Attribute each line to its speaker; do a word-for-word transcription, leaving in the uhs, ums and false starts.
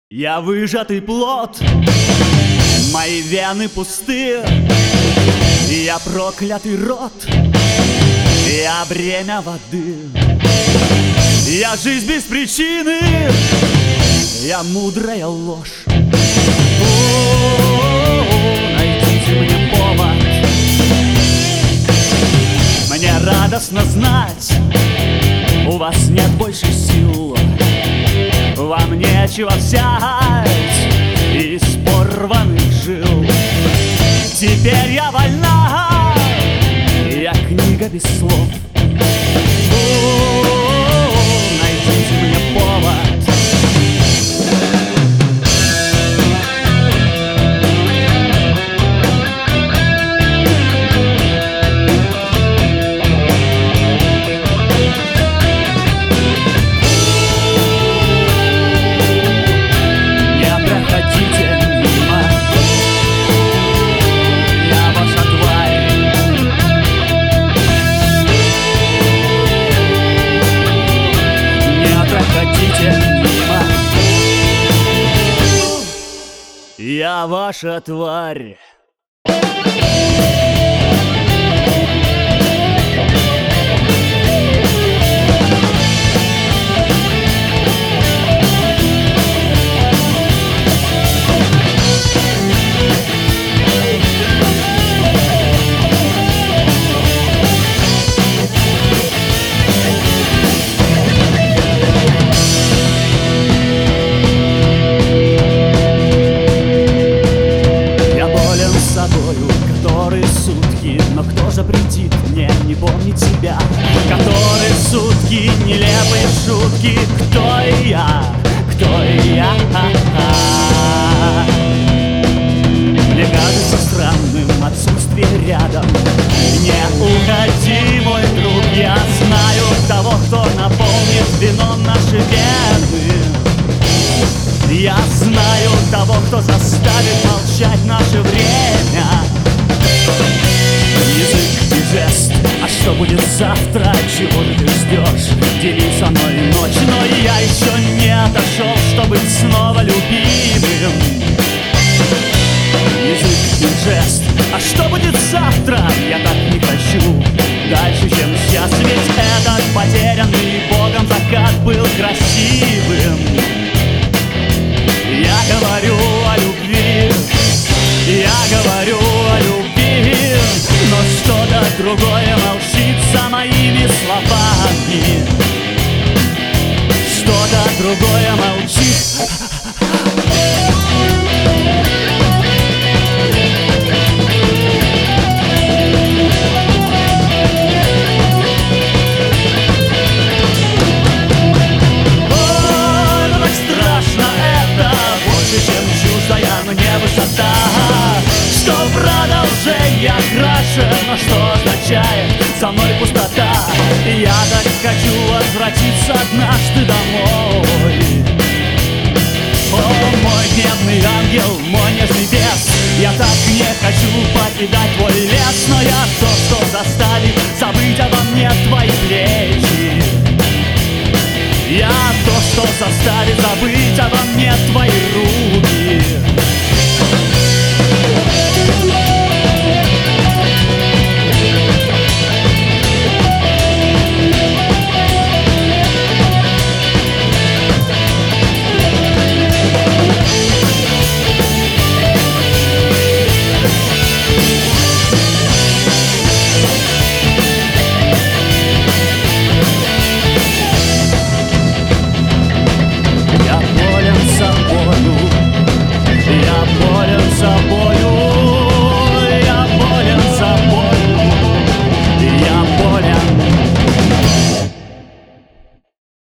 Speaker 1: Я выжатый плод, мои вены пусты. Я проклятый рот, я бремя воды. Я жизнь без причины, я мудрая ложь. О-о-о, найдите мне повод. Мне радостно знать, у вас нет больше сил. Вам нечего взять из порванных жил. Теперь я вольна, я книга без слов. О-о-о, найдите мне повод. Я ваша тварь. Но кто же придит мне не помнить тебя? Которые сутки, нелепые шутки. Кто я? Кто я? Мне кажется странным отсутствие рядом. Не уходи, мой друг. Я знаю того, кто наполнит вином наши вены. Я знаю того, кто заставит молчать наше время. Язык и жест, а что будет завтра? Чего же ты ждешь? Дели со мной ночь, но я еще не отошел, чтобы быть снова любимым. Язык и жест, а что будет завтра? Я так не хочу дальше, чем сейчас. Ведь этот потерянный Богом закат был красивым. Я говорю о любви, я говорю о любви. Но что-то другое молчит за моими словами. Что-то другое молчит. Ой, ну так страшно это, больше, чем чуждая мне высота. Что продолжение краше, но что означает со мной пустота? Я так хочу возвратиться однажды домой. О, мой гневный ангел, мой нежный бес, я так не хочу покидать твой лес. Но я то, что заставит забыть обо мне твои плечи. Я то, что заставит забыть обо мне твои руки.